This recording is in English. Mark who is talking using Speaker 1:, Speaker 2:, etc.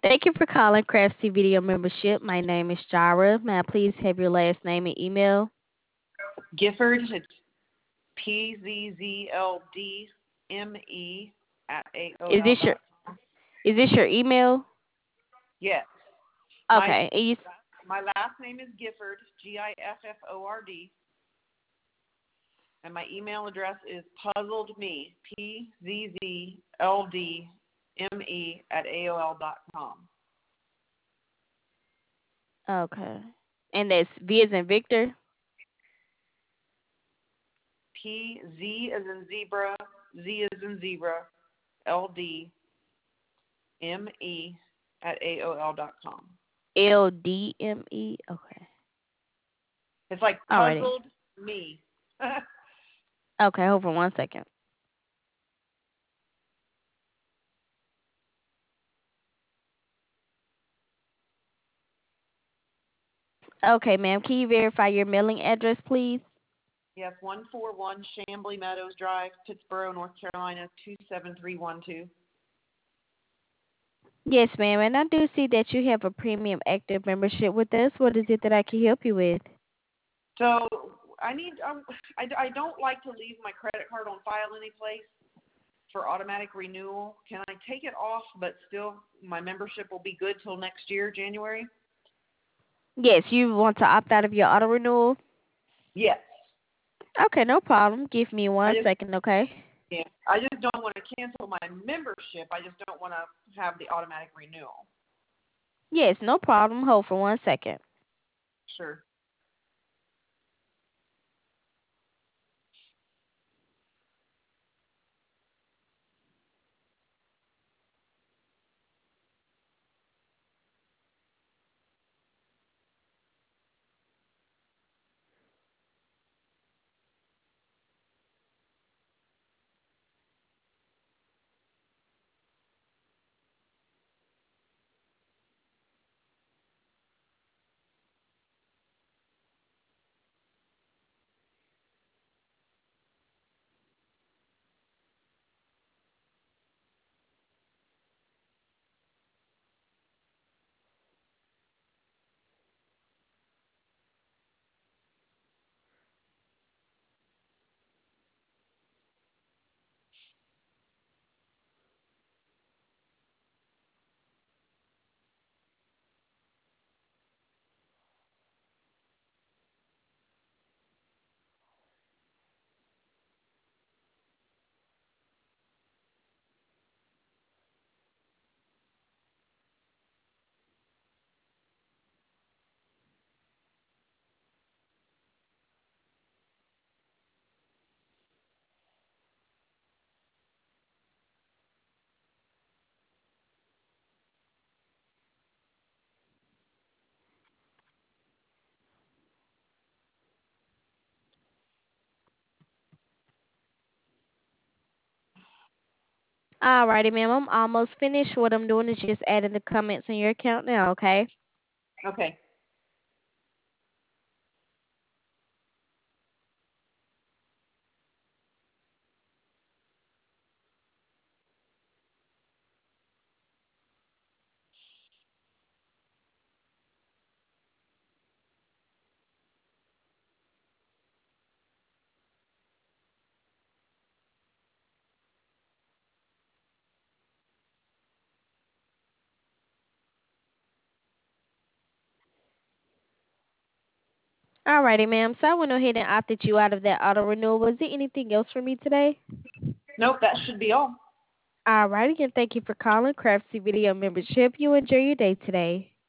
Speaker 1: Thank you for calling Craftsy Video Membership. My name is Jara. May I please have your last name and email?
Speaker 2: Gifford, it's PZZLDME at
Speaker 1: Is this your
Speaker 2: AOL.com.
Speaker 1: is this your email?
Speaker 2: Yes. My
Speaker 1: Okay. And you,
Speaker 2: my last name is Gifford, Gifford, and my email address is puzzledme, PZZLDME at AOL.com.
Speaker 1: okay. And that's V as in Victor.
Speaker 2: PZ as in zebra, Z as in zebra, LDME at AOL.com.
Speaker 1: LDME. Okay.
Speaker 2: It's like
Speaker 1: Alrighty.
Speaker 2: puzzled me.
Speaker 1: Okay, hold on one second. Okay, ma'am. Can you verify your mailing address, please?
Speaker 2: Yes, 141 Chambly Meadows Drive, Pittsboro, North Carolina, 27312.
Speaker 1: Yes, ma'am. And I do see that you have a premium active membership with us. What is it that I can help you with?
Speaker 2: So I don't like to leave my credit card on file any place for automatic renewal. Can I take it off, but still my membership will be good till next year, January?
Speaker 1: Yes, you want to opt out of your auto renewal?
Speaker 2: Yes.
Speaker 1: Okay, no problem. Give me
Speaker 2: I
Speaker 1: one
Speaker 2: just
Speaker 1: second, okay?
Speaker 2: yeah, I just don't want to cancel my membership. I just don't want to have the automatic renewal.
Speaker 1: Yes, no problem. Hold for one second.
Speaker 2: Sure.
Speaker 1: Alrighty, ma'am. I'm almost finished. What I'm doing is just adding the comments in your account now, okay?
Speaker 2: Okay.
Speaker 1: Alrighty, ma'am. So I went ahead and opted you out of that auto renewal. Was there anything else for me today?
Speaker 2: Nope, that should be all.
Speaker 1: Alrighty, and thank you for calling Craftsy Video Membership. You enjoy your day today.